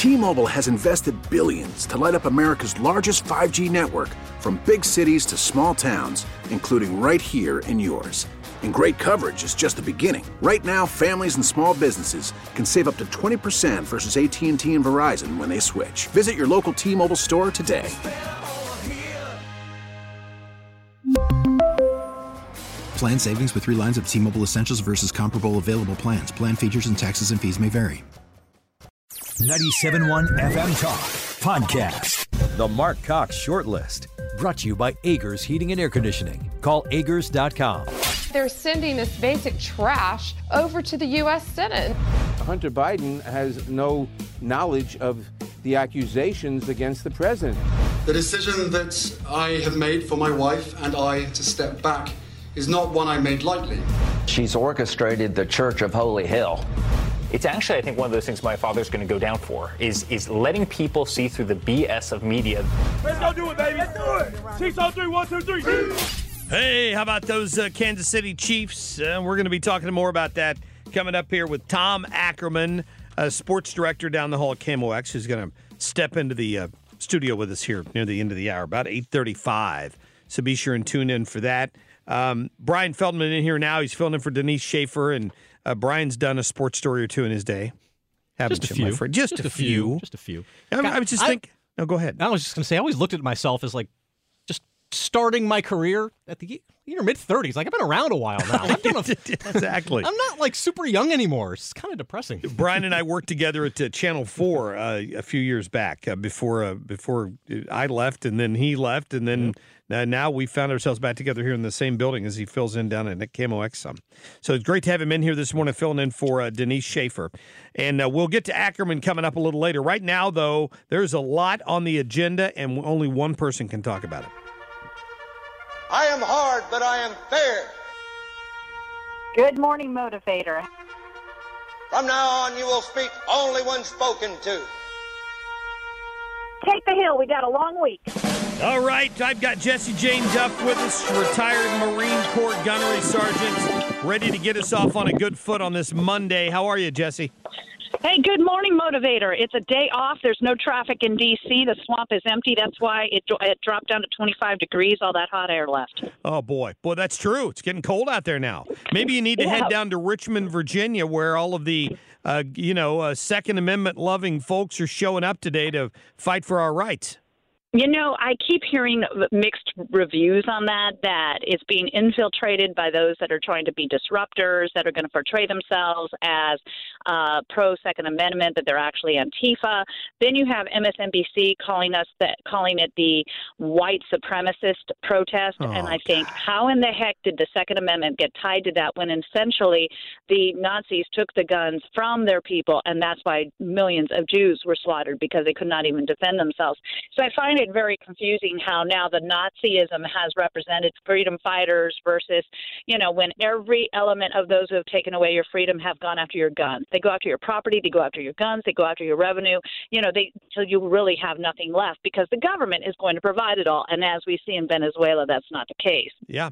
T-Mobile has invested billions to light up America's largest 5G network, from big cities to small towns, including right here in yours. And great coverage is just the beginning. Right now, families and small businesses can save up to 20% versus AT&T and Verizon when they switch. Visit your local T-Mobile store today. Plan savings with 3 lines of T-Mobile Essentials versus comparable available plans. Plan features and taxes and fees may vary. 97.1 FM Talk Podcast. The Mark Cox Shortlist. Brought to you by Agers Heating and Air Conditioning. Call Agers.com. They're sending this basic trash over to the U.S. Senate. Hunter Biden has no knowledge of the accusations against the president. The decision that I have made for my wife and I to step back is not one I made lightly. She's orchestrated the Church of Holy Hill. It's actually, I think, one of those things my father's going to go down for, is letting people see through the BS of media. Let's go do it, baby. Let's do it. 6-0-3, 1, 2, 3. Hey, how about those Kansas City Chiefs? We're going to be talking more about that coming up here with Tom Ackerman, sports director down the hall at KMOX, who's going to step into the studio with us here near the end of the hour, about 8:35. So be sure and tune in for that. Brian Feldman in here now. He's filling in for Denise Schaefer, and Brian's done a sports story or two in his day. Just a few. My friend? Just a few. Just a few. I was just thinking. No, go ahead. I was just going to say, I always looked at myself as like just starting my career at the mid-30s. Like, I've been around a while now. Exactly. I'm not like super young anymore. It's kind of depressing. Brian and I worked together at Channel 4 a few years back before I left, and then he left, and then now we found ourselves back together here in the same building as he fills in down at KMOX some. So it's great to have him in here this morning filling in for Denise Schaefer. And we'll get to Ackerman coming up a little later. Right now, though, there's a lot on the agenda, and only one person can talk about it. I am hard, but I am fair. Good morning, Motivator. From now on, you will speak only when spoken to. Take the hill. We got a long week. All right. I've got Jesse Jane Duff with us, retired Marine Corps gunnery sergeant, ready to get us off on a good foot on this Monday. How are you, Jesse? Hey, good morning, Motivator. It's a day off. There's no traffic in D.C. The swamp is empty. That's why it dropped down to 25 degrees, all that hot air left. Oh, boy. Boy, that's true. It's getting cold out there now. Maybe you need to head down to Richmond, Virginia, where all of the, Second Amendment-loving folks are showing up today to fight for our rights. You know, I keep hearing mixed reviews on that it's being infiltrated by those that are trying to be disruptors, that are going to portray themselves as pro-Second Amendment, that they're actually Antifa. Then you have MSNBC calling it the white supremacist protest. And I think, how in the heck did the Second Amendment get tied to that when essentially the Nazis took the guns from their people, and that's why millions of Jews were slaughtered because they could not even defend themselves. So I find it very confusing how now the Nazism has represented freedom fighters versus, when every element of those who have taken away your freedom have gone after your guns. They go after your property, they go after your guns, they go after your revenue, till you really have nothing left because the government is going to provide it all. And as we see in Venezuela, that's not the case. Yeah.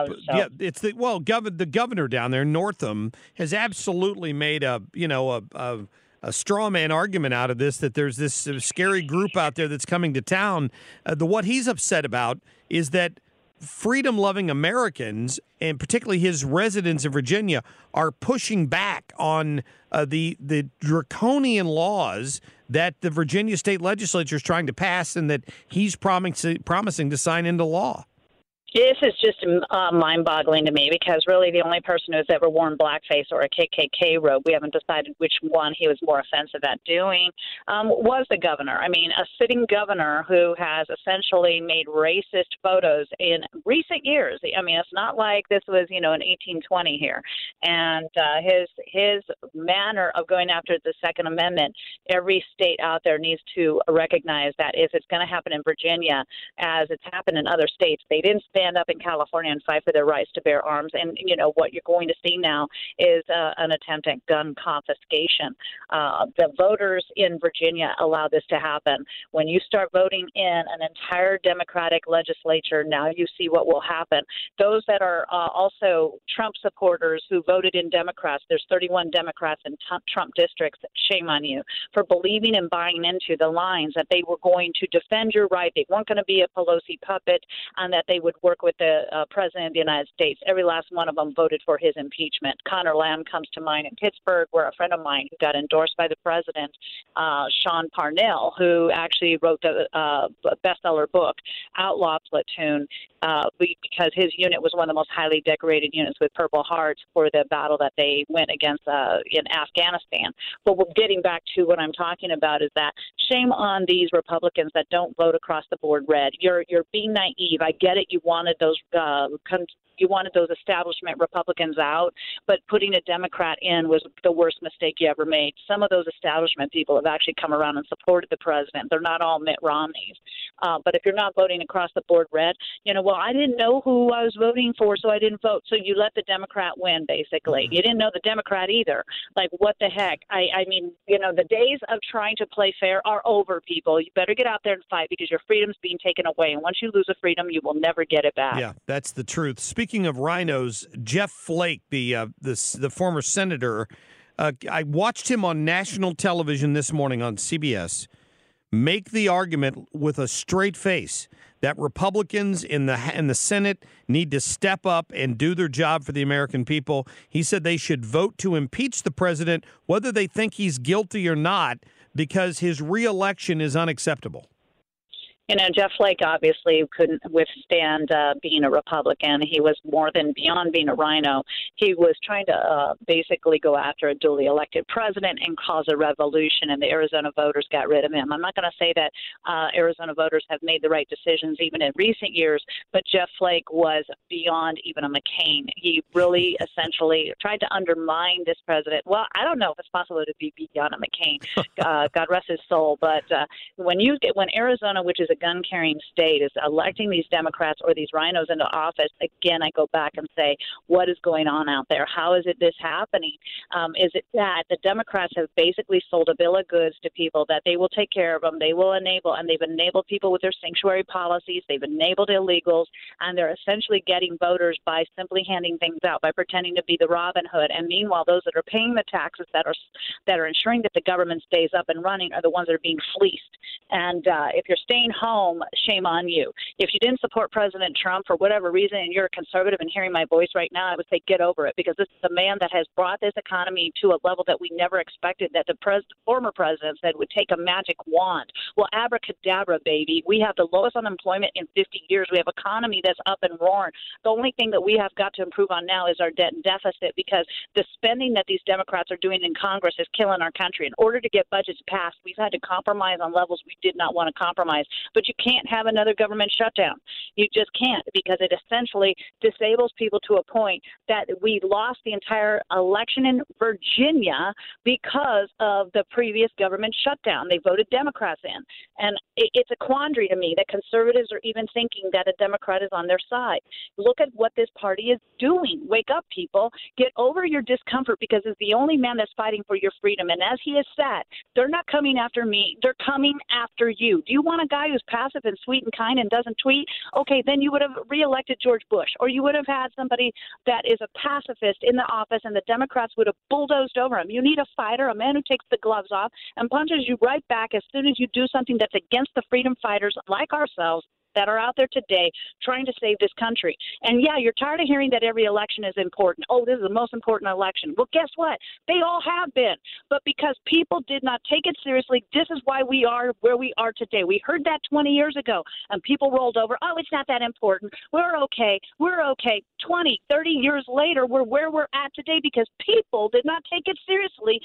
The governor down there, Northam, has absolutely made a straw man argument out of this, that there's this scary group out there that's coming to town. What he's upset about is that freedom-loving Americans, and particularly his residents in Virginia, are pushing back on the draconian laws that the Virginia state legislature is trying to pass and that he's promising to sign into law. This is just mind-boggling to me because really the only person who's ever worn blackface or a KKK robe, we haven't decided which one he was more offensive at doing, was the governor. I mean, a sitting governor who has essentially made racist photos in recent years. I mean, it's not like this was, in 1820 here. And his manner of going after the Second Amendment, every state out there needs to recognize that if it's going to happen in Virginia, as it's happened in other states, they didn't spend stand up in California and fight for their rights to bear arms. And, you know, what you're going to see now is an attempt at gun confiscation. The voters in Virginia allow this to happen. When you start voting in an entire Democratic legislature, now you see what will happen. Those that are also Trump supporters who voted in Democrats, there's 31 Democrats in Trump districts, shame on you for believing and buying into the lines that they were going to defend your right, they weren't going to be a Pelosi puppet, and that they would work with the President of the United States. Every last one of them voted for his impeachment. Connor Lamb comes to mind in Pittsburgh, where a friend of mine who got endorsed by the president, Sean Parnell, who actually wrote the bestseller book, Outlaw Platoon, because his unit was one of the most highly decorated units with Purple Hearts for the battle that they went against in Afghanistan. But we're getting back to what I'm talking about is that shame on these Republicans that don't vote across the board red. You're being naive. I get it. You wanted those establishment Republicans out, but putting a Democrat in was the worst mistake you ever made. Some of those establishment people have actually come around and supported the president. They're not all Mitt Romneys. But if you're not voting across the board red, you know, well, I didn't know who I was voting for, so I didn't vote. So you let the Democrat win, basically. You didn't know the Democrat either. Like, what the heck? I mean, you know, the days of trying to play fair are over, people. You better get out there and fight because your freedom's being taken away. And once you lose a freedom, you will never get it back. Yeah, that's the truth. Speaking of rhinos, Jeff Flake, the former senator, I watched him on national television this morning on CBS make the argument with a straight face that Republicans in the Senate need to step up and do their job for the American people. He said they should vote to impeach the president, whether they think he's guilty or not, because his reelection is unacceptable. You know, Jeff Flake obviously couldn't withstand being a Republican. He was more than beyond being a rhino. He was trying to basically go after a duly elected president and cause a revolution, and the Arizona voters got rid of him. I'm not going to say that Arizona voters have made the right decisions even in recent years, but Jeff Flake was beyond even a McCain. He really essentially tried to undermine this president. Well, I don't know if it's possible to be beyond a McCain. God rest his soul. But when Arizona, which is a gun-carrying state, is electing these Democrats or these rhinos into office, again, I go back and say, what is going on out there? How is this happening? Is it that the Democrats have basically sold a bill of goods to people that they will take care of them, they will enable, and they've enabled people with their sanctuary policies, they've enabled illegals, and they're essentially getting voters by simply handing things out, by pretending to be the Robin Hood. And meanwhile, those that are paying the taxes, that are ensuring that the government stays up and running, are the ones that are being fleeced. And if you're staying home, shame on you. If you didn't support President Trump for whatever reason and you're a conservative and hearing my voice right now, I would say get over it, because this is a man that has brought this economy to a level that we never expected, that the former president said would take a magic wand. Well, abracadabra, baby. We have the lowest unemployment in 50 years. We have an economy that's up and roaring. The only thing that we have got to improve on now is our debt and deficit, because the spending that these Democrats are doing in Congress is killing our country. In order to get budgets passed, we've had to compromise on levels we did not want to compromise. But you can't have another government shutdown. You just can't, because it essentially disables people to a point that we lost the entire election in Virginia because of the previous government shutdown. They voted Democrats in. And it's a quandary to me that conservatives are even thinking that a Democrat is on their side. Look at what this party is doing. Wake up, people. Get over your discomfort, because it's the only man that's fighting for your freedom. And as he has said, they're not coming after me. They're coming after you. Do you want a guy who's passive and sweet and kind and doesn't tweet? Okay, then you would have reelected George Bush, or you would have had somebody that is a pacifist in the office, and the Democrats would have bulldozed over him. You need a fighter, a man who takes the gloves off and punches you right back as soon as you do something that's against the freedom fighters like ourselves that are out there today trying to save this country. And yeah, you're tired of hearing that every election is important. Oh, this is the most important election. Well, guess what? They all have been. But because people did not take it seriously, this is why we are where we are today. We heard that 20 years ago, and people rolled over. Oh, it's not that important. We're okay. We're okay. 20, 30 years later, we're where we're at today because people did not take it seriously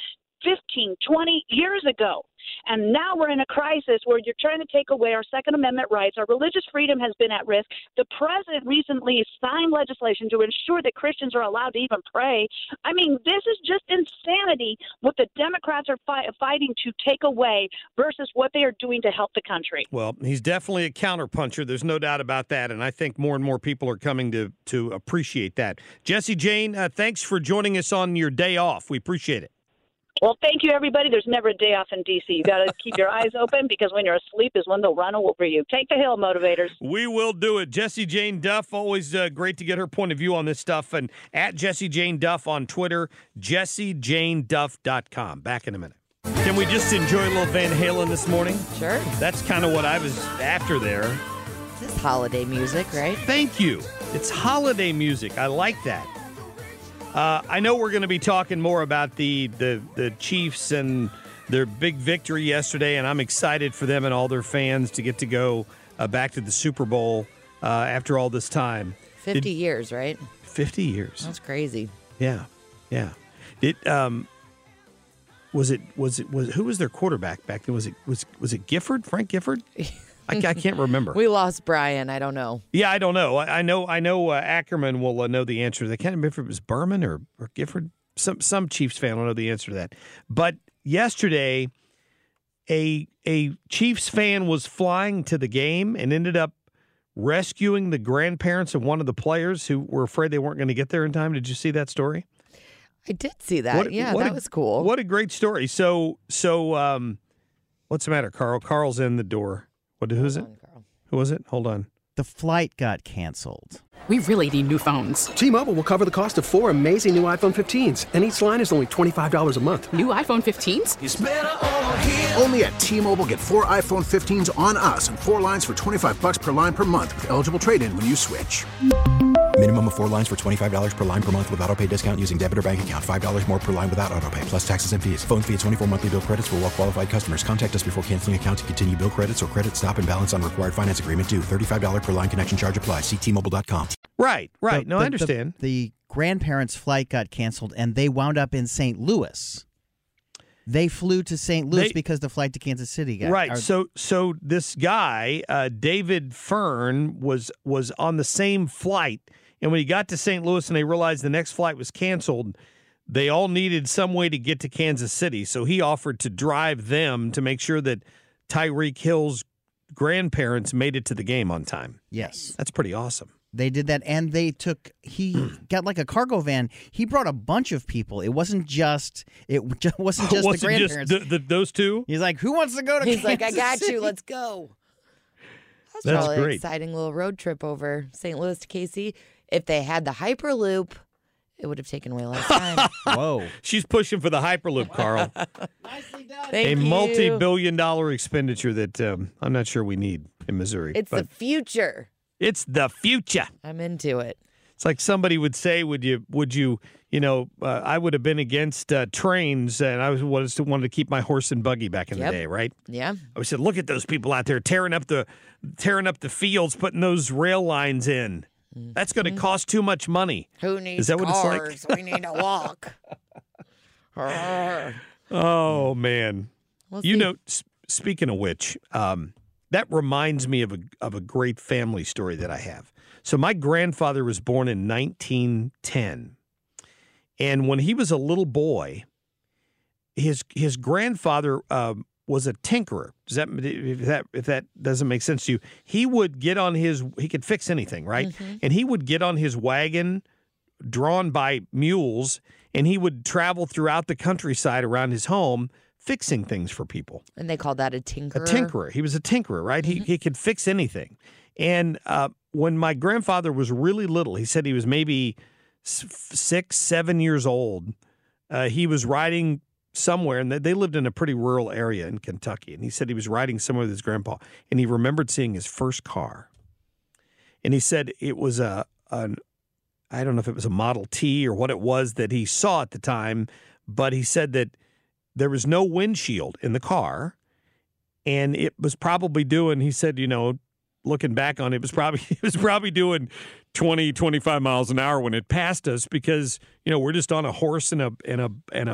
15, 20 years ago. And now we're in a crisis where you're trying to take away our Second Amendment rights. Our religious freedom has been at risk. The president recently signed legislation to ensure that Christians are allowed to even pray. I mean, this is just insanity what the Democrats are fighting to take away versus what they are doing to help the country. Well, he's definitely a counterpuncher. There's no doubt about that. And I think more and more people are coming to appreciate that. Jesse Jane, thanks for joining us on your day off. We appreciate it. Well, thank you, everybody. There's never a day off in D.C. You got to keep your eyes open because when you're asleep is when they'll run over you. Take the hill, motivators. We will do it. Jesse Jane Duff, always great to get her point of view on this stuff. And at Jesse Jane Duff on Twitter, JesseJaneDuff.com. Back in a minute. Can we just enjoy a little Van Halen this morning? Sure. That's kind of what I was after there. This is holiday music, right? Thank you. It's holiday music. I like that. I know we're going to be talking more about the Chiefs and their big victory yesterday, and I'm excited for them and all their fans to get to go back to the Super Bowl after all this time. 50 years, right? 50 years. That's crazy. Yeah. Who was their quarterback back then? Was it Gifford? Frank Gifford? I can't remember. We lost Brian. I don't know. Yeah, I don't know. I know Ackerman will know the answer. I can't remember if it was Berman or Gifford. Some Chiefs fan will know the answer to that. But yesterday, a Chiefs fan was flying to the game and ended up rescuing the grandparents of one of the players who were afraid they weren't going to get there in time. Did you see that story? I did see that. That was cool. What a great story. So what's the matter, Carl? Carl's in the door. Who is it? Who was it? Hold on. The flight got canceled. We really need new phones. T-Mobile will cover the cost of 4 amazing new iPhone 15s, and each line is only $25 a month. New iPhone 15s? It's better over here. Only at T-Mobile, get 4 iPhone 15s on us and 4 lines for $25 per line per month with eligible trade-in when you switch. Minimum of 4 lines for $25 per line per month with autopay discount using debit or bank account. $5 more per line without autopay, plus taxes and fees. Phone fee at 24 monthly bill credits for well-qualified customers. Contact us before canceling account to continue bill credits or credit stop and balance on required finance agreement due. $35 per line connection charge applies. See T-Mobile.com. Right. I understand. The grandparents' flight got canceled, and they wound up in St. Louis. They flew to St. Louis because the flight to Kansas City got right. So this guy, David Fern, was on the same flight, and when he got to St. Louis and they realized the next flight was canceled, they all needed some way to get to Kansas City. So he offered to drive them to make sure that Tyreek Hill's grandparents made it to the game on time. Yes, that's pretty awesome. They did that, and he got like a cargo van. He brought a bunch of people. It wasn't just the grandparents. Just those two? He's like, who wants to go to Kansas He's like, I got City? you. Let's go. That's probably great. An exciting little road trip over St. Louis to KC. If they had the Hyperloop, it would have taken way less time. Whoa. She's pushing for the Hyperloop, Carl. Nicely done. Thank you. Multi-billion-dollar expenditure that I'm not sure we need in Missouri. It's the future. It's the future. I'm into it. It's like somebody would say, would you, I would have been against trains, and I wanted to keep my horse and buggy back in the day, right? Yeah. I said, look at those people out there tearing up the fields, putting those rail lines in. That's going to cost too much money. Who needs Is that what cars? it's like? We need to walk. Oh, man. We'll see. Speaking of which, that reminds me of a great family story that I have. So my grandfather was born in 1910. And when he was a little boy, his grandfather was a tinkerer. If that doesn't make sense to you, he could fix anything, right? Mm-hmm. And he would get on his wagon drawn by mules, and he would travel throughout the countryside around his home fixing things for people. And they called that a tinkerer? A tinkerer. He was a tinkerer, right? Mm-hmm. He could fix anything. And when my grandfather was really little, he said he was maybe 6, 7 years old. He was riding somewhere, and they lived in a pretty rural area in Kentucky. And he said he was riding somewhere with his grandpa, and he remembered seeing his first car. And he said it was I don't know if it was a Model T or what it was that he saw at the time, but he said that there was no windshield in the car, and it was probably doing, he said, looking back on it, it was probably doing 20, 25 miles an hour when it passed us because, we're just on a horse and a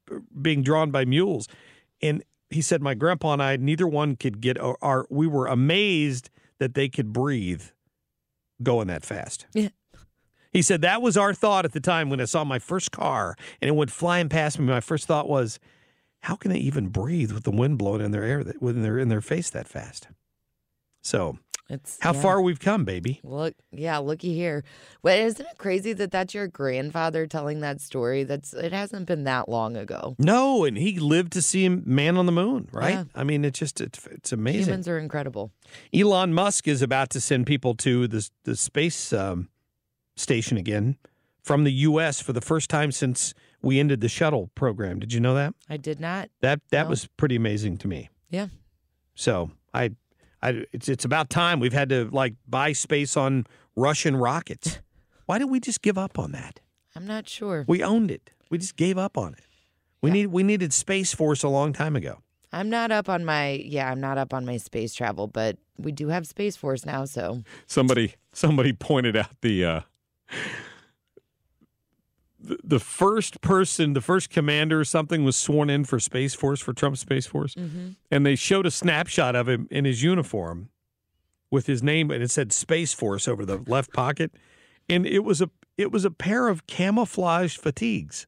being drawn by mules. And he said, my grandpa and I, neither one could get we were amazed that they could breathe going that fast. Yeah. He said, that was our thought at the time when I saw my first car and it went flying past me. My first thought was, how can they even breathe with the wind blowing in their air when they're in their face that fast? So how far we've come, baby. Looky here. Well, isn't it crazy that that's your grandfather telling that story? It hasn't been that long ago. No, and he lived to see Man on the Moon, right? Yeah. I mean, it's amazing. Humans are incredible. Elon Musk is about to send people to the space station again from the U.S. for the first time since we ended the shuttle program. Did you know that? I did not. That was pretty amazing to me. Yeah. So it's about time. We've had to buy space on Russian rockets. Why did we just give up on that? I'm not sure. We owned it. We just gave up on it. We needed Space Force a long time ago. I'm not up on my space travel, but we do have Space Force now. So somebody pointed out the first person, the first commander or something was sworn in for Space Force, for Trump's Space Force. Mm-hmm. And they showed a snapshot of him in his uniform with his name, and it said Space Force over the left pocket. And it was a pair of camouflage fatigues.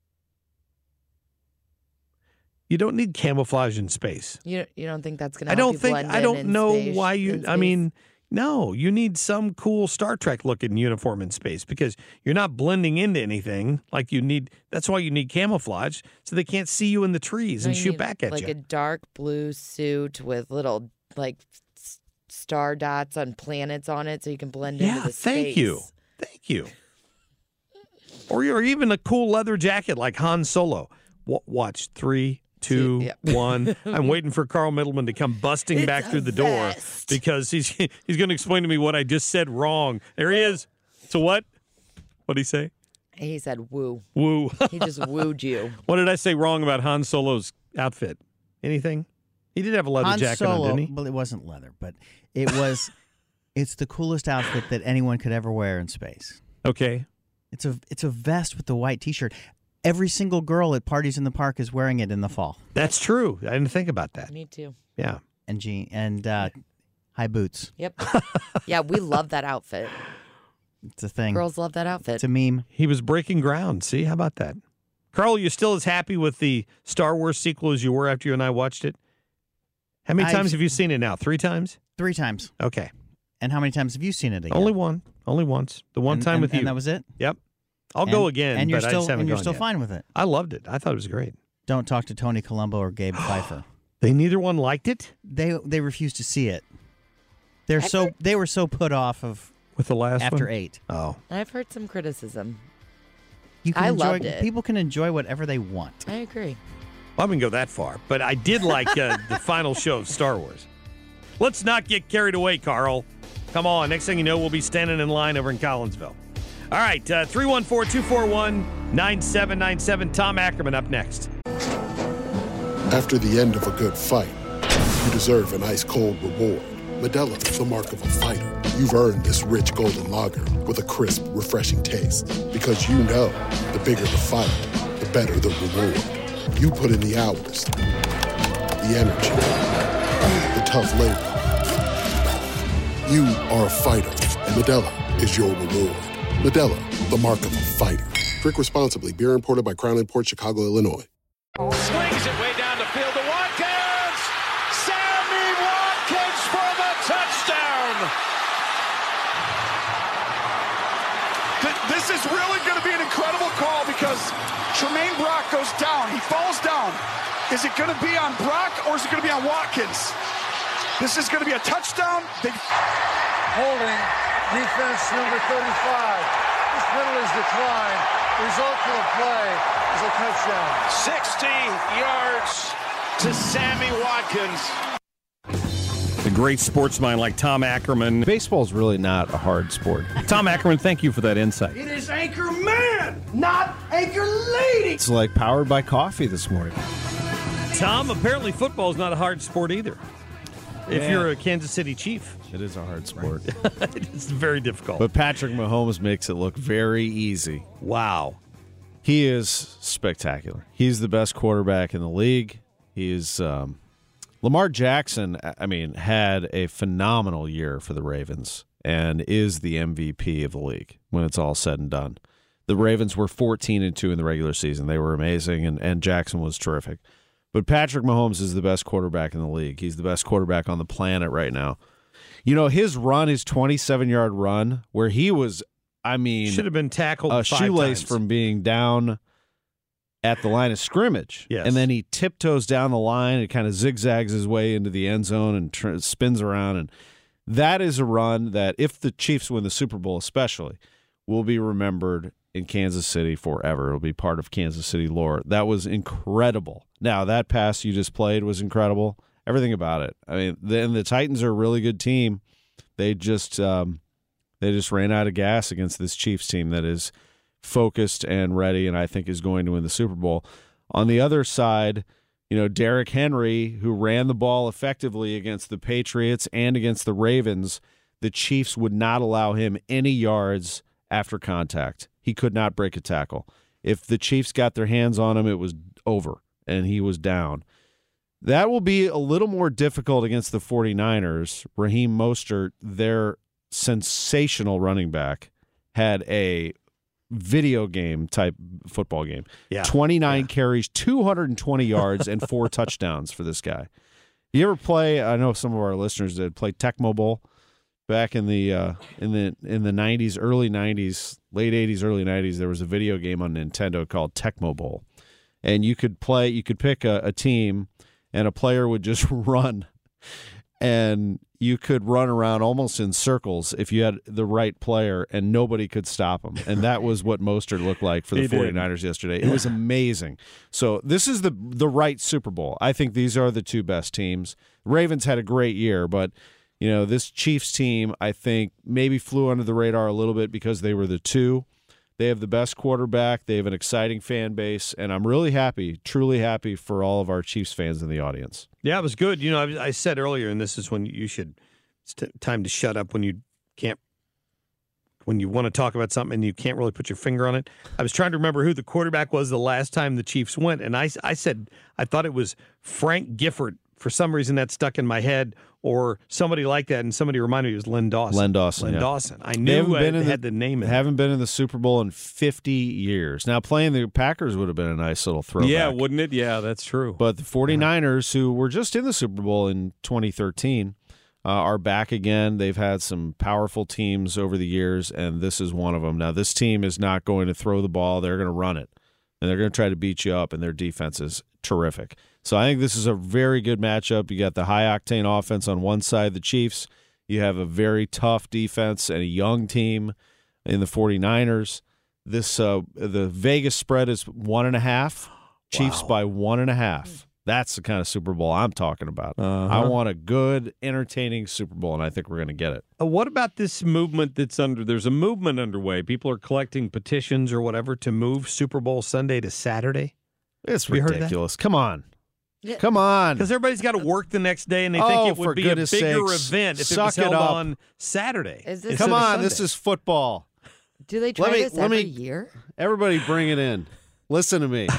You don't need camouflage in space. You don't think that's going to help you blend in? I don't know why you. I mean, no, you need some cool Star Trek looking uniform in space because you're not blending into anything like you need. That's why you need camouflage so they can't see you in the trees and shoot back at you. Like a dark blue suit with little star dots on planets on it so you can blend into the space. Thank you. Or even a cool leather jacket like Han Solo. Watch 3, 2, 1. I'm waiting for Carl Middleman to come busting back through the door because he's going to explain to me what I just said wrong. There he is. So what? What'd he say? He said woo. Woo. He just wooed you. What did I say wrong about Han Solo's outfit? Anything? He did have a leather jacket on, didn't he? Well, it wasn't leather, but it's the coolest outfit that anyone could ever wear in space. Okay. It's a vest with the white T-shirt. Every single girl at parties in the park is wearing it in the fall. That's true. I didn't think about that. Me too. Yeah. And high boots. Yep. Yeah, we love that outfit. It's a thing. Girls love that outfit. It's a meme. He was breaking ground. See, how about that? Carl, you're still as happy with the Star Wars sequel as you were after you and I watched it? How many times have you seen it now? 3 times? 3 times. Okay. And how many times have you seen it again? Only one. Only once. The one time with you. And that was it? Yep. I'll go again, and you're but I just haven't you're gone still yet. fine with it. I loved it. I thought it was great. Don't talk to Tony Colombo or Gabe Pfeiffer. They neither one liked it? They refused to see it. They were so put off of with the last after one? 8. Oh. I've heard some criticism. I loved it. People can enjoy whatever they want. I agree. Well, I wouldn't go that far, but I did like the final show of Star Wars. Let's not get carried away, Carl. Come on. Next thing you know, we'll be standing in line over in Collinsville. All right, 314-241-9797. Tom Ackerman up next. After the end of a good fight, you deserve an ice-cold reward. Modelo is the mark of a fighter. You've earned this rich golden lager with a crisp, refreshing taste. Because you know, the bigger the fight, the better the reward. You put in the hours, the energy, the tough labor. You are a fighter, and Modelo is your reward. Modelo, the mark of a fighter. Drink responsibly. Beer imported by Crown Imports, Chicago, Illinois. Swings it way down the field to Watkins. Sammy Watkins for the touchdown. This is really going to be an incredible call because Tremaine Brock goes down. He falls down. Is it going to be on Brock or is it going to be on Watkins? This is going to be a touchdown. Holding defense number 35. This penalty's declined. Result of the play is a touchdown. 60 yards to Sammy Watkins. A great sportsman like Tom Ackerman. Baseball's really not a hard sport. Tom Ackerman, thank you for that insight. It is Anchor Man, not Anchor Lady. It's like powered by coffee this morning. Tom, apparently football is not a hard sport either. If you're a Kansas City Chief. It is a hard sport. It's very difficult. But Patrick Mahomes makes it look very easy. Wow. He is spectacular. He's the best quarterback in the league. He is Lamar Jackson, I mean, had a phenomenal year for the Ravens and is the MVP of the league when it's all said and done. The Ravens were 14-2 in the regular season. They were amazing, and Jackson was terrific. But Patrick Mahomes is the best quarterback in the league. He's the best quarterback on the planet right now. You know, his 27-yard run, where he was, I mean, should have been tackled a 5 shoelace times. from being down at the line of scrimmage. Yes. And then he tiptoes down the line and kind of zigzags his way into the end zone and spins around. And that is a run that, if the Chiefs win the Super Bowl especially, will be remembered in Kansas City forever. It'll be part of Kansas City lore. That was incredible. Now, that pass you just played was incredible. Everything about it. I mean, the Titans are a really good team. They just ran out of gas against this Chiefs team that is focused and ready, and I think is going to win the Super Bowl. On the other side, you know, Derrick Henry, who ran the ball effectively against the Patriots and against the Ravens, the Chiefs would not allow him any yards after contact. He could not break a tackle. If the Chiefs got their hands on him, it was over, and he was down. That will be a little more difficult against the 49ers. Raheem Mostert, their sensational running back, had a video game type football game. Yeah. 29 carries, 220 yards, and 4 touchdowns for this guy. You ever play? I know some of our listeners did play Tecmo Bowl back in the 90s, early 90s, late 80s, early 90s. There was a video game on Nintendo called Tecmo Bowl, and you could pick a team, and a player would just run, and you could run around almost in circles if you had the right player, and nobody could stop him. And that was what Mostert looked like for the 49ers yesterday. It was amazing. So this is the right Super Bowl. I think these are the two best teams. Ravens had a great year, but you know, this Chiefs team, I think, maybe flew under the radar a little bit because they were the 2. They have the best quarterback. They have an exciting fan base, and I'm really happy, truly happy for all of our Chiefs fans in the audience. Yeah, it was good. You know, I said earlier, and this is when you should. It's time to shut up when you can't. When you want to talk about something and you can't really put your finger on it. I was trying to remember who the quarterback was the last time the Chiefs went, and I said I thought it was Frank Gifford. For some reason, that stuck in my head, or somebody like that, and somebody reminded me it was Len Dawson. Len Dawson. I knew I had the name. Haven't been in the Super Bowl in 50 years. Now, playing the Packers would have been a nice little throwback. Yeah, wouldn't it? Yeah, that's true. But the 49ers, who were just in the Super Bowl in 2013, are back again. They've had some powerful teams over the years, and this is one of them. Now, this team is not going to throw the ball. They're going to run it, and they're going to try to beat you up, and their defense is terrific. So I think this is a very good matchup. You got the high-octane offense on one side, the Chiefs. You have a very tough defense and a young team in the 49ers. The Vegas spread is 1.5. Chiefs by 1.5. That's the kind of Super Bowl I'm talking about. I want a good, entertaining Super Bowl, and I think we're going to get it. What about this movement there's a movement underway. People are collecting petitions or whatever to move Super Bowl Sunday to Saturday. It's ridiculous. Come on. Come on. Because everybody's got to work the next day, and they think it would be a bigger event if it was held on Saturday. Come on, this is football. Do they try this every year? Everybody bring it in. Listen to me.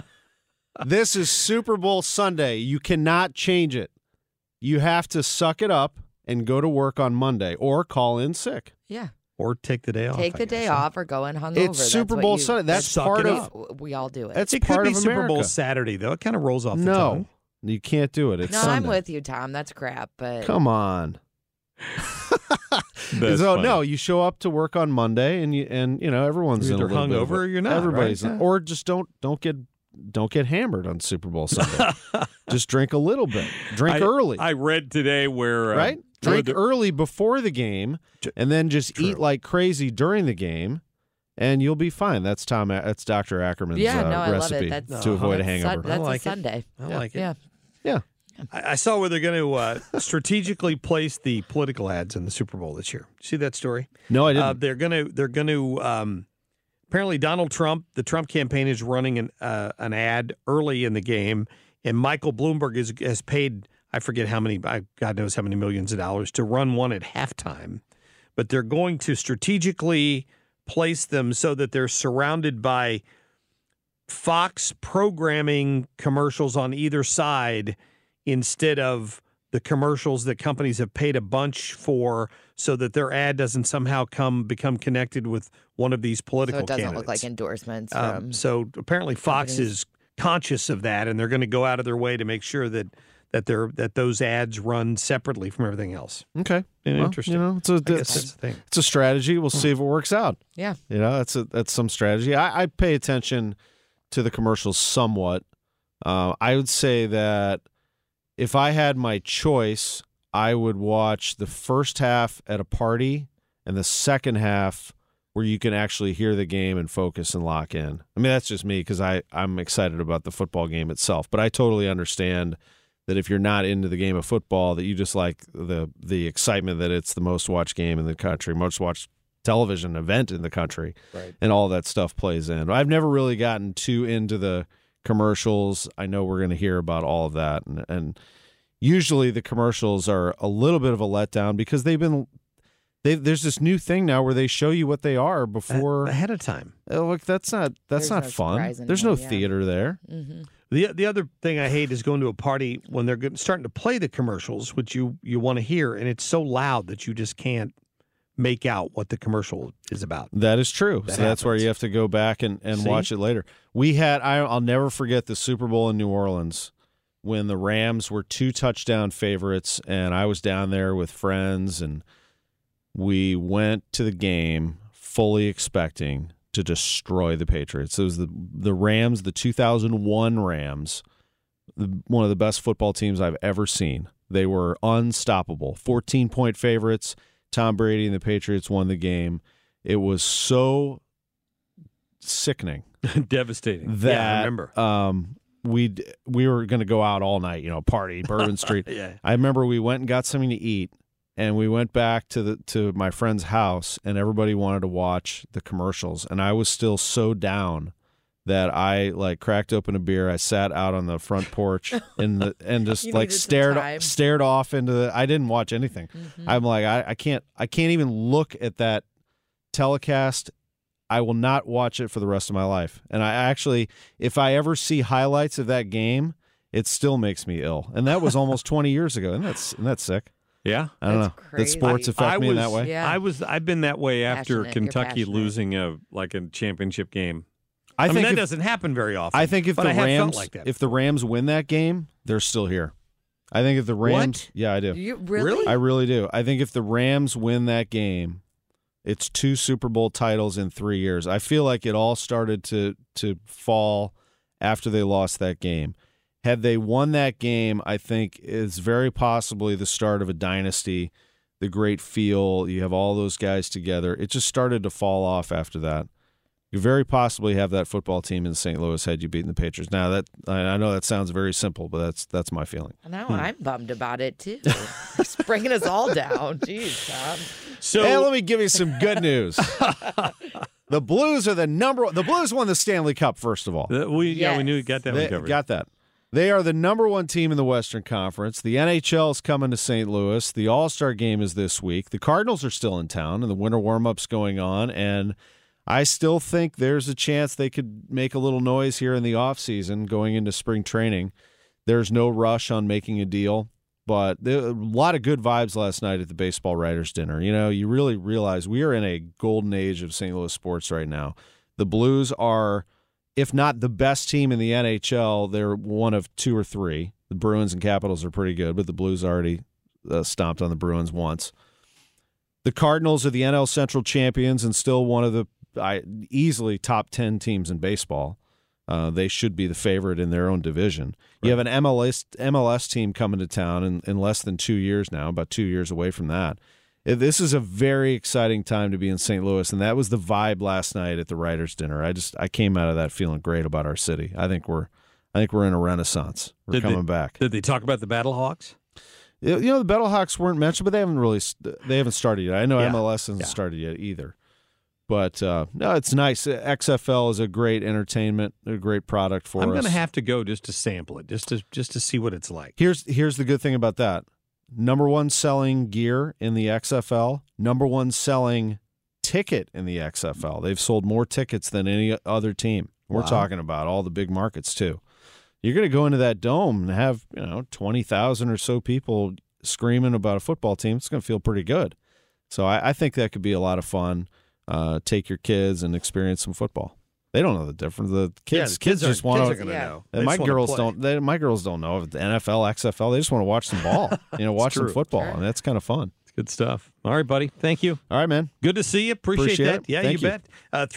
This is Super Bowl Sunday. You cannot change it. You have to suck it up and go to work on Monday or call in sick. Yeah. Or take the day off. Take the day off or go in hungover. It's Super Bowl Sunday. That's part of. We all do it. That's it part could be of Super Bowl America. Saturday, though. It kind of rolls off the No, tongue. you can't do it. It's no, Sunday. I'm with you, Tom. That's crap. But come on. No, you show up to work on Monday, and you know everyone's either in a hungover or you're not. Everybody's right? or just don't get hammered on Super Bowl Sunday. Just drink a little bit. Drink early. I read today where right. Drink early before the game, and then just eat like crazy during the game, and you'll be fine. That's That's Dr. Ackerman's recipe to avoid a hangover. That's like a Sunday. I like it. Yeah. I saw where they're going to strategically place the political ads in the Super Bowl this year. See that story? No, I didn't. They're going to. Apparently, Donald Trump, the Trump campaign, is running an ad early in the game, and Michael Bloomberg has paid. I forget how many, God knows how many millions of dollars to run one at halftime. But they're going to strategically place them so that they're surrounded by Fox programming commercials on either side instead of the commercials that companies have paid a bunch for, so that their ad doesn't somehow become connected with one of these political So it doesn't candidates. look like endorsements. So apparently Fox companies. is conscious of that, and they're going to go out of their way to make sure that those ads run separately from everything else. Okay. Interesting. I guess that's the thing. It's a strategy. We'll see if it works out. Yeah. That's some strategy. I pay attention to the commercials somewhat. I would say that if I had my choice, I would watch the first half at a party and the second half where you can actually hear the game and focus and lock in. I mean, that's just me because I'm excited about the football game itself. But I totally understand that if you're not into the game of football, that you just like the excitement that it's the most watched game in the country, most watched television event in the country, right, and all that stuff plays in. I've never really gotten too into the commercials. I know we're going to hear about all of that, and usually the commercials are a little bit of a letdown because there's this new thing now where they show you what they are before ahead of time. Look, that's not fun. There's no theater there. Mm-hmm. The other thing I hate is going to a party when they're starting to play the commercials, which you want to hear, and it's so loud that you just can't make out what the commercial is about. That is true. So that's where you have to go back and watch it later. I'll never forget the Super Bowl in New Orleans when the Rams were 2 touchdown favorites, and I was down there with friends, and we went to the game fully expecting to destroy the Patriots. It was the Rams, the 2001 Rams, one of the best football teams I've ever seen. They were unstoppable. 14-point favorites. Tom Brady and the Patriots won the game. It was so sickening. Devastating. That, I remember. We were going to go out all night, party, Bourbon Street. Yeah. I remember we went and got something to eat, and we went back to my friend's house, and everybody wanted to watch the commercials, and I was still so down that I cracked open a beer. I sat out on the front porch and just stared off into the. I didn't watch anything. Mm-hmm. I'm like, I can't even look at that telecast. I will not watch it for the rest of my life. And I actually, if I ever see highlights of that game, it still makes me ill. And that was almost 20 years ago. And that's sick. Yeah, I don't know. Did sports affect me in that way? Yeah. I've been that way after Kentucky losing a championship game. I mean, that doesn't happen very often. I think if the Rams win that game, they're still here. I think if the Rams, what? Yeah, I do. You really? I really do. I think if the Rams win that game, it's 2 Super Bowl titles in 3 years. I feel like it all started to fall after they lost that game. Had they won that game, I think it's very possibly the start of a dynasty. The great feel, you have all those guys together. It just started to fall off after that. You very possibly have that football team in St. Louis had you beaten the Patriots. Now that I know that sounds very simple, but that's my feeling. Now I'm bummed about it too. It's bringing us all down. Jeez, Tom. So hey, let me give you some good news. The Blues are the Blues won the Stanley Cup, first of all. We knew we got that one covered. Got that. They are the number 1 team in the Western Conference. The NHL is coming to St. Louis. The All-Star game is this week. The Cardinals are still in town, and the winter warm-up's going on, and I still think there's a chance they could make a little noise here in the offseason going into spring training. There's no rush on making a deal, but there a lot of good vibes last night at the Baseball Writers' Dinner. You really realize we are in a golden age of St. Louis sports right now. The Blues are, if not the best team in the NHL, they're one of 2 or 3. The Bruins and Capitals are pretty good, but the Blues already stomped on the Bruins once. The Cardinals are the NL Central champions and still one of the easily top 10 teams in baseball. They should be the favorite in their own division. Right. You have an MLS team coming to town in less than 2 years now, about 2 years away from that. This is a very exciting time to be in St. Louis, and that was the vibe last night at the Writers' Dinner. I came out of that feeling great about our city. I think we're in a renaissance. We're coming back. Did they talk about the Battlehawks? The Battlehawks weren't mentioned, but they haven't started yet. I know MLS hasn't started yet either. But no, it's nice. XFL is a great entertainment, a great product for us. I'm going to have to go just to sample it, just to see what it's like. Here's the good thing about that. Number 1 selling gear in the XFL, number 1 selling ticket in the XFL. They've sold more tickets than any other team. We're talking about all the big markets too. You're going to go into that dome and have 20,000 or so people screaming about a football team. It's going to feel pretty good. So I think that could be a lot of fun. Take your kids and experience some football. They don't know the difference. The kids just want to know. My girls don't. My girls don't know the NFL, XFL. They just want to watch some ball. Watch some football, and that's kind of fun. Good stuff. All right, buddy. Thank you. All right, man. Good to see you. Appreciate that. It. Yeah, Thank you bet.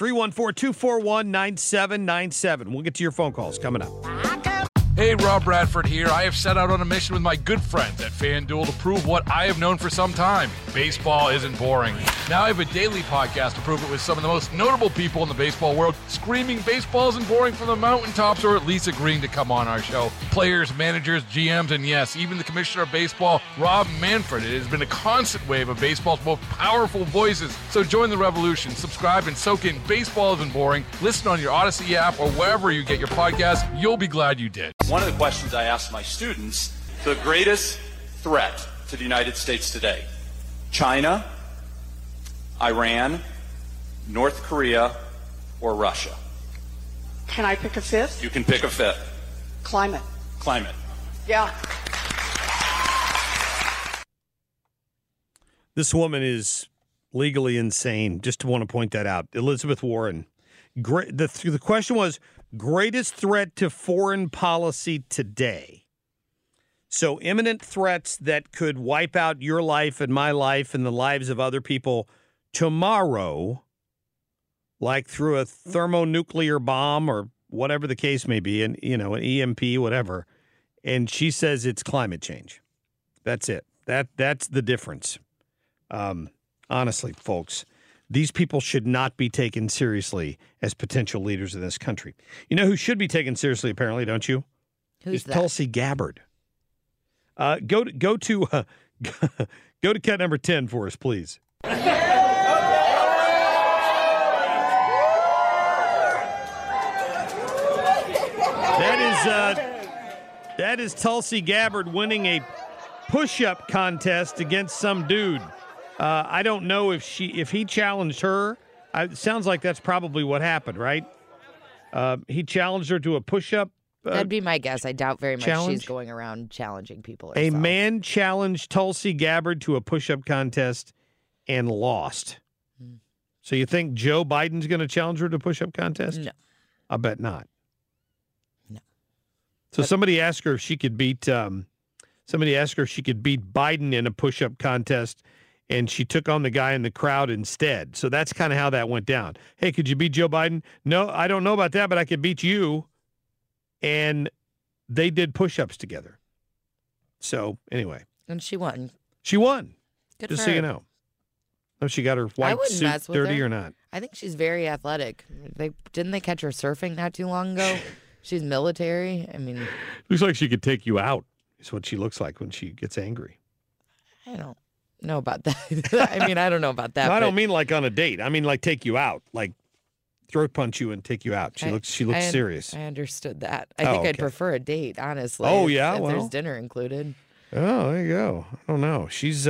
314-241-9797. We'll get to your phone calls coming up. Hey, Rob Bradford here. I have set out on a mission with my good friends at FanDuel to prove what I have known for some time. Baseball isn't boring. Now I have a daily podcast to prove it with some of the most notable people in the baseball world, screaming baseball isn't boring from the mountaintops, or at least agreeing to come on our show. Players, managers, GMs, and yes, even the commissioner of baseball, Rob Manfred. It has been a constant wave of baseball's most powerful voices. So join the revolution. Subscribe and soak in Baseball Isn't Boring. Listen on your Odyssey app or wherever you get your podcasts. You'll be glad you did. One of the questions I asked my students, the greatest threat to the United States today, China, Iran, North Korea, or Russia? Can I pick a fifth? You can pick a fifth. Climate. Climate. Yeah. This woman is legally insane. Just want to point that out. Elizabeth Warren. The question was, greatest threat to foreign policy today. So imminent threats that could wipe out your life and my life and the lives of other people tomorrow, like through a thermonuclear bomb or whatever the case may be, an EMP, whatever. And she says it's climate change. That's it. That's the difference. Honestly, folks. These people should not be taken seriously as potential leaders of this country. You know who should be taken seriously, apparently, don't you? Who's that? Tulsi Gabbard. Go to cut number 10 for us, please. That is Tulsi Gabbard winning a push-up contest against some dude. I don't know if he challenged her. It sounds like that's probably what happened, right? He challenged her to a push-up. That'd be my guess. I doubt very much challenge? she's going around challenging people A herself. man challenged Tulsi Gabbard to a push-up contest and lost. So you think Joe Biden's going to challenge her to a push-up contest? No. I bet not. No. So somebody asked her if she could beat. Somebody asked her if she could beat Biden in a push-up contest, and she took on the guy in the crowd instead. So that's kind of how that went down. Hey, could you beat Joe Biden? No, I don't know about that, but I could beat you. And they did push-ups together. So anyway. And she won. She won. Good just for so her. you know. If she got her white suit dirty or not. I think she's very athletic. Didn't they catch her surfing not too long ago? She's military. I mean. Looks like she could take you out, is what she looks like when she gets angry. I don't know about that. I mean, I don't know about that. No, I don't mean like on a date. I mean like take you out. Like throat punch you and take you out. She looks serious. I understood that. I think I'd prefer a date, honestly. Oh, yeah? If well, there's dinner included. Oh, there you go. I don't know. She's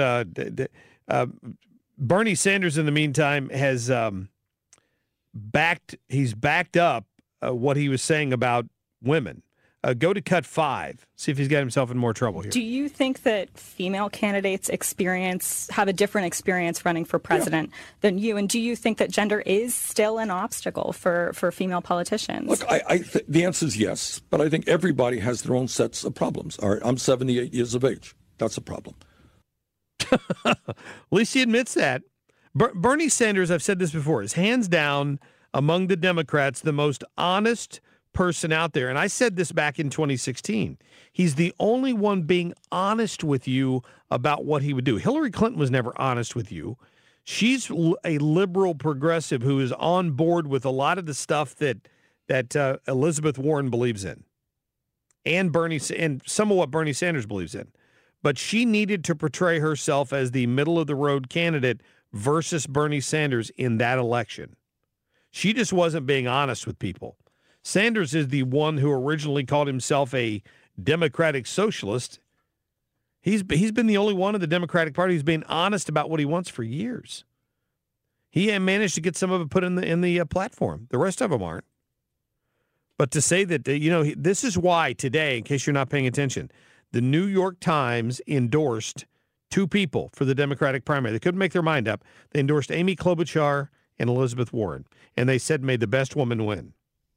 Bernie Sanders, in the meantime, has backed up what he was saying about women. Go to cut 5. See if he's got himself in more trouble here. Do you think that female candidates have a different experience running for president than you? And do you think that gender is still an obstacle for female politicians? Look, the answer is yes, but I think everybody has their own sets of problems. All right, I'm 78 years of age. That's a problem. At least he admits that. Bernie Sanders, I've said this before, is hands down among the Democrats the most honest person out there. And I said this back in 2016. He's the only one being honest with you about what he would do. Hillary Clinton was never honest with you. She's a liberal progressive who is on board with a lot of the stuff that Elizabeth Warren believes in, and some of what Bernie Sanders believes in. But she needed to portray herself as the middle-of-the-road candidate versus Bernie Sanders in that election. She just wasn't being honest with people. Sanders is the one who originally called himself a Democratic socialist. He's been the only one in the Democratic Party who's been honest about what he wants for years. He managed to get some of it put in the platform. The rest of them aren't. But to say that, this is why today, in case you're not paying attention, the New York Times endorsed two people for the Democratic primary. They couldn't make their mind up. They endorsed Amy Klobuchar and Elizabeth Warren, and they said, may the best woman win.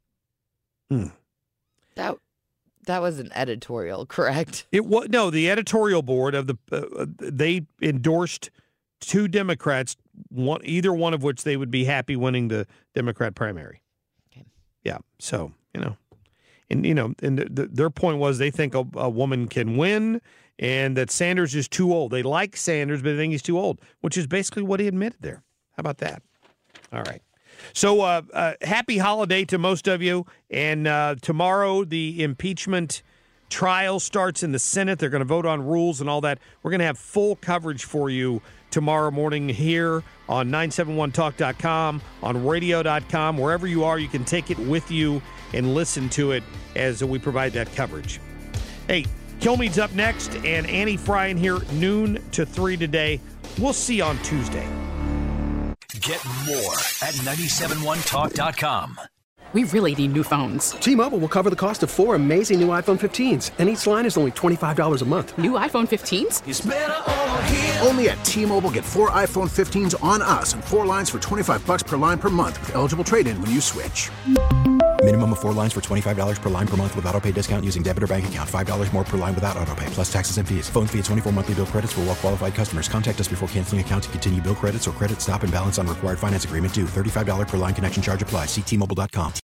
That was an editorial, correct? It was no. The editorial board of they endorsed two Democrats, either one of which they would be happy winning the Democrat primary. Okay. Yeah. So their point was they think a woman can win, and that Sanders is too old. They like Sanders, but they think he's too old, which is basically what he admitted there. How about that? All right. So happy holiday to most of you. And tomorrow the impeachment trial starts in the Senate. They're going to vote on rules and all that. We're going to have full coverage for you tomorrow morning here on 971talk.com, on radio.com. Wherever you are, you can take it with you and listen to it as we provide that coverage. Hey, Kilmeade's up next, and Annie Fryen here noon to 3 today. We'll see you on Tuesday. Get more at 971talk.com. We really need new phones. T-Mobile will cover the cost of 4 amazing new iPhone 15s, and each line is only $25 a month. New iPhone 15s? It's better over here. Only at T-Mobile, get 4 iPhone 15s on us and 4 lines for $25 per line per month with eligible trade-in when you switch. Minimum of 4 lines for $25 per line per month with autopay discount using debit or bank account. $5 more per line without autopay, plus taxes and fees. Phone fee at 24 monthly bill credits for well-qualified customers. Contact us before canceling account to continue bill credits or credit stop and balance on required finance agreement due. $35 per line connection charge applies. See T-Mobile.com.